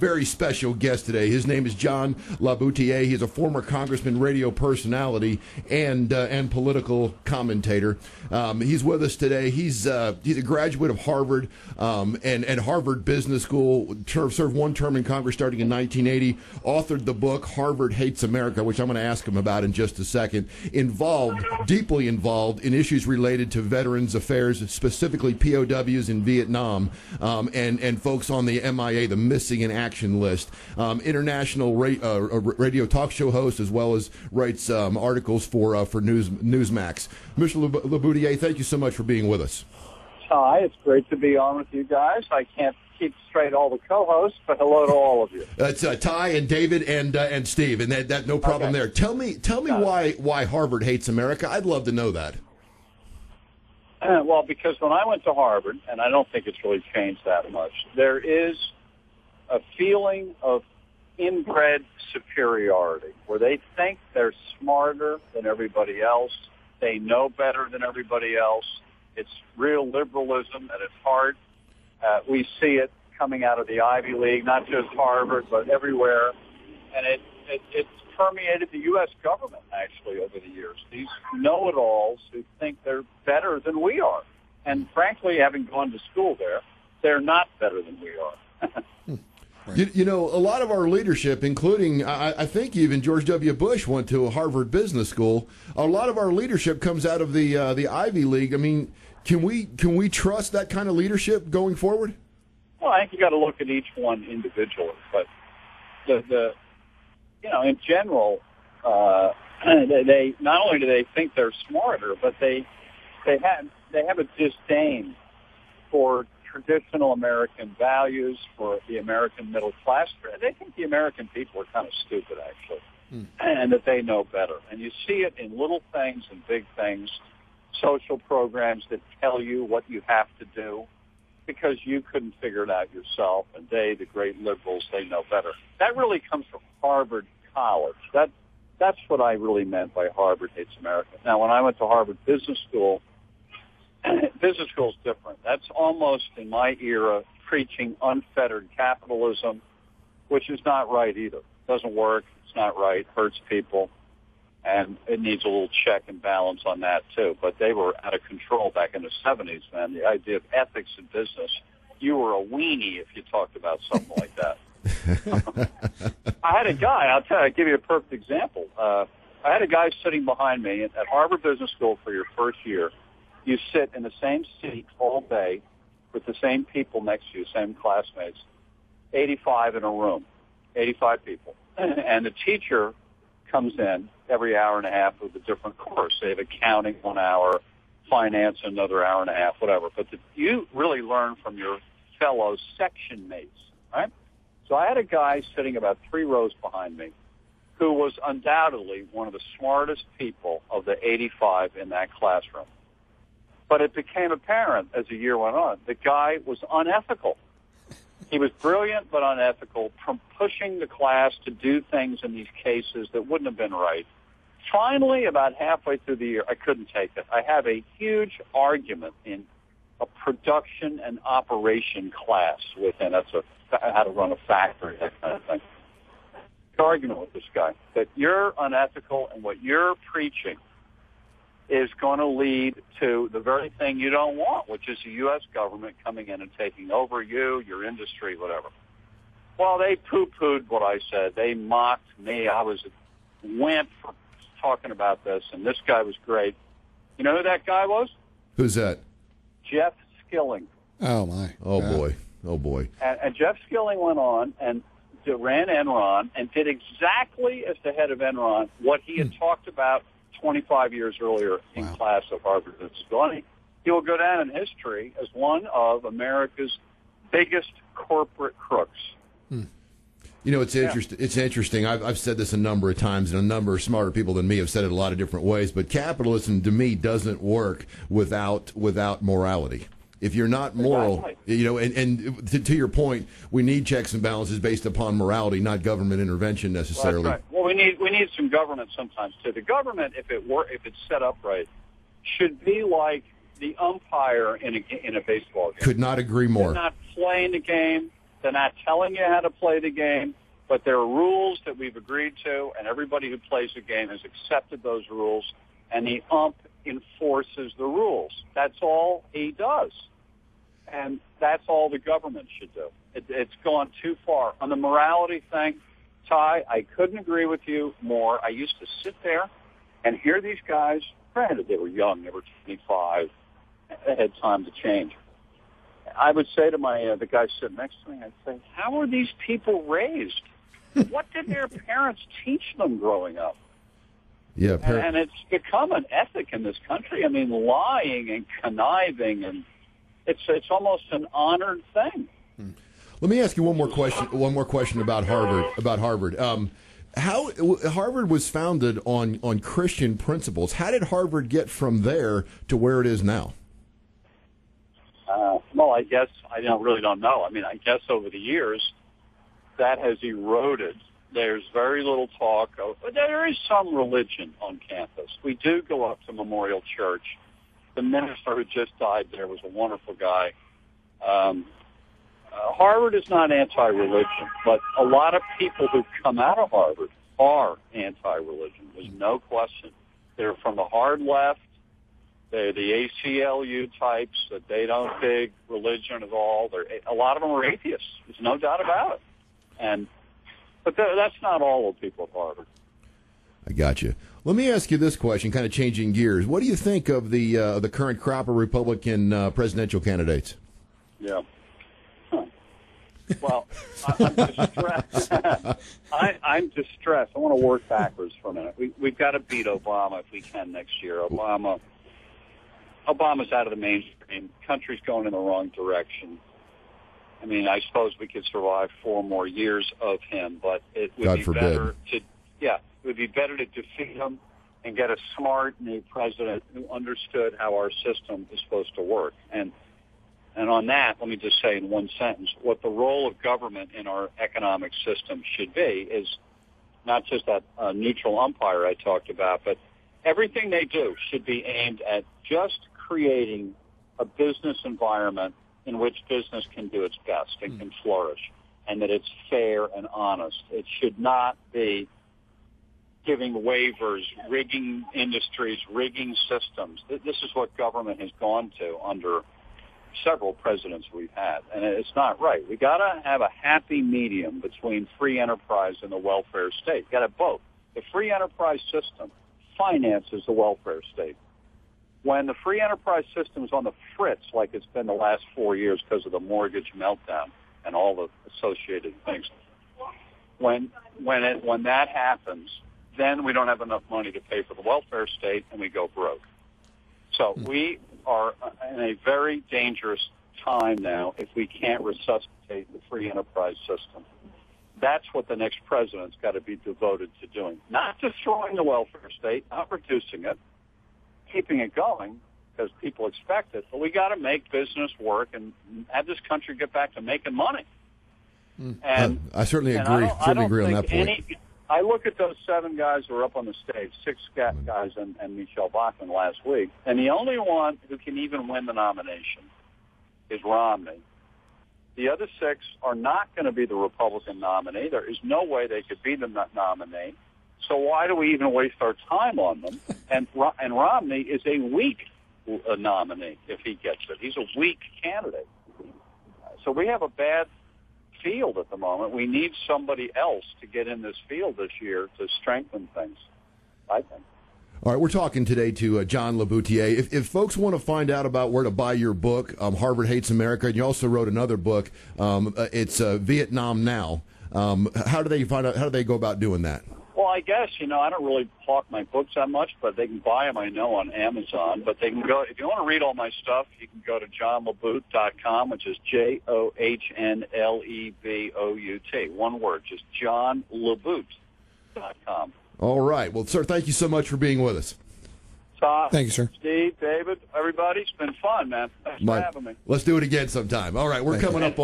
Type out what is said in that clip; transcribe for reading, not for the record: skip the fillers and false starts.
very special guest today. His name is John Laboutiere. He's a former congressman, radio personality, and political commentator. He's with us today. He's a graduate of Harvard and Harvard Business School. Served one term in Congress starting in 1980. Authored the book Harvard Hates America, which I'm going to ask him about in just a second. Deeply involved in issues related to veterans affairs, specifically POWs in Vietnam, and folks on the MIA, the Missing in Action list. International radio talk show host, as well as writes articles for Newsmax. Mr. Laboutiere, thank you so much for being with us. Hi, it's great to be on with you guys. I can't keep straight all the co-hosts, but hello to all of you. It's Ty and David and Steve, and that no problem there. Tell me why Harvard hates America. I'd love to know that. Well, because when I went to Harvard, and I don't think it's really changed that much, there is a feeling of inbred superiority where they think they're smarter than everybody else. They know better than everybody else. It's real liberalism at its heart. We see it coming out of the Ivy League, not just Harvard, but everywhere. And it's permeated the U.S. government, actually, over the years. These know-it-alls who think they're better than we are. And frankly, having gone to school there, they're not better than we are. Right. You know, a lot of our leadership, including, I think even George W. Bush went to a Harvard Business School. A lot of our leadership comes out of the Ivy League. I mean, can we trust that kind of leadership going forward? Well, I think you got to look at each one individually. But in general, they not only do they think they're smarter, but they have a disdain for traditional American values, for the American middle class. They think the American people are kind of stupid, actually, and that they know better. And you see it in little things and big things, social programs that tell you what you have to do because you couldn't figure it out yourself, and they, the great liberals, they know better. That really comes from Harvard College. That's what I really meant by Harvard Hates America. Now, when I went to Harvard Business School, business school is different. That's almost, in my era, preaching unfettered capitalism, which is not right either. It doesn't work. It's not right. Hurts people. And it needs a little check and balance on that, too. But they were out of control back in the 70s, man. The idea of ethics in business, you were a weenie if you talked about something like that. I had a guy, I'll give you a perfect example. I had a guy sitting behind me at Harvard Business School for your first year. You sit in the same seat all day with the same people next to you, same classmates, 85 in a room, 85 people. And the teacher comes in every hour and a half with a different course. They have accounting 1 hour, finance another hour and a half, whatever. But you really learn from your fellow section mates, right? So I had a guy sitting about 3 rows behind me who was undoubtedly one of the smartest people of the 85 in that classroom. But it became apparent as the year went on, the guy was unethical. He was brilliant but unethical, from pushing the class to do things in these cases that wouldn't have been right. Finally, about halfway through the year, I couldn't take it. I have a huge argument in a production and operation class within, how to run a factory, that kind of thing. Argument with this guy that you're unethical and what you're preaching is going to lead to the very thing you don't want, which is the U.S. government coming in and taking over you, your industry, whatever. Well, they poo-pooed what I said. They mocked me. I was a wimp for talking about this, and this guy was great. You know who that guy was? Who's that? Jeff Skilling. Oh, my. Oh, boy. Oh, boy. And Jeff Skilling went on and ran Enron and did exactly as the head of Enron what he had talked about 25 years earlier in class at Harvard Business School. He will go down in history as one of America's biggest corporate crooks. You know, it's interesting. It's interesting. I've said this a number of times, and a number of smarter people than me have said it a lot of different ways. But capitalism, to me, doesn't work without morality. If you're not moral, exactly. You know, and to your point, we need checks and balances based upon morality, not government intervention necessarily. Well, that's right. Well, we need some government sometimes too. The government, if it's set up right, should be like the umpire in a baseball game. Could not agree more. They're not playing the game. They're not telling you how to play the game, but there are rules that we've agreed to, and everybody who plays the game has accepted those rules, and the ump enforces the rules. That's all he does. And that's all the government should do. It's gone too far. On the morality thing, Ty, I couldn't agree with you more. I used to sit there and hear these guys. Granted, they were young. They were 25. They had time to change. I would say to the guy sitting next to me, I'd say, how are these people raised? What did their parents teach them growing up? Yeah, and it's become an ethic in this country. I mean, lying and conniving, and it's almost an honored thing. Let me ask you one more question about Harvard. How Harvard was founded on Christian principles. How did Harvard get from there to where it is now? Well, I guess I really don't know. I mean, I guess over the years that has eroded. There's very little talk. There is some religion on campus. We do go up to Memorial Church. The minister who just died there was a wonderful guy. Harvard is not anti-religion, but a lot of people who come out of Harvard are anti-religion. There's no question. They're from the hard left. They're the ACLU types that they don't dig religion at all. A lot of them are atheists. There's no doubt about it. But that's not all the people at Harvard. I got you. Let me ask you this question, kind of changing gears. What do you think of the current crop of Republican presidential candidates? Yeah. Well, I'm distressed. I'm distressed. I want to work backwards for a minute. We've got to beat Obama if we can next year. Obama's out of the mainstream. Country's going in the wrong direction. I mean, I suppose we could survive 4 more years of him, but it would be better to defeat him and get a smart new president who understood how our system is supposed to work. And on that, let me just say in one sentence, what the role of government in our economic system should be is not just that neutral umpire I talked about, but everything they do should be aimed at just creating a business environment in which business can do its best and can flourish, and that it's fair and honest. It should not be giving waivers, rigging industries, rigging systems. This is what government has gone to under several presidents we've had, and it's not right. We got to have a happy medium between free enterprise and the welfare state. Got to have both. The free enterprise system finances the welfare state. When the free enterprise system is on the fritz, like it's been the last 4 years because of the mortgage meltdown and all the associated things, when that happens, then we don't have enough money to pay for the welfare state, and we go broke. So we are in a very dangerous time now if we can't resuscitate the free enterprise system. That's what the next president's got to be devoted to doing. Not destroying the welfare state, not reducing it, keeping it going because people expect it, but we got to make business work and have this country get back to making money. And I certainly agree. I agree on that point. I look at those 7 guys who are up on the stage, 6 guys and Michelle Bachmann last week, and the only one who can even win the nomination is Romney. The other 6 are not going to be the Republican nominee. There is no way they could be the nominee. So why do we even waste our time on them? And Romney is a weak nominee if he gets it. He's a weak candidate. So we have a bad field at the moment. We need somebody else to get in this field this year to strengthen things, I think. All right, we're talking today to John LaBoutiere. If folks want to find out about where to buy your book, Harvard Hates America, and you also wrote another book, it's Vietnam Now. How do they find out? How do they go about doing that? Well, I guess, I don't really talk my books that much, but they can buy them, I know, on Amazon. But they can go, if you want to read all my stuff, you can go to johnlebout.com, which is JOHNLEBOUT. One word, just johnlebout.com. All right. Well, sir, thank you so much for being with us. Todd, thank you, sir. Steve, David, everybody, it's been fun, man. Thanks for having me. Let's do it again sometime. All right, we're coming up on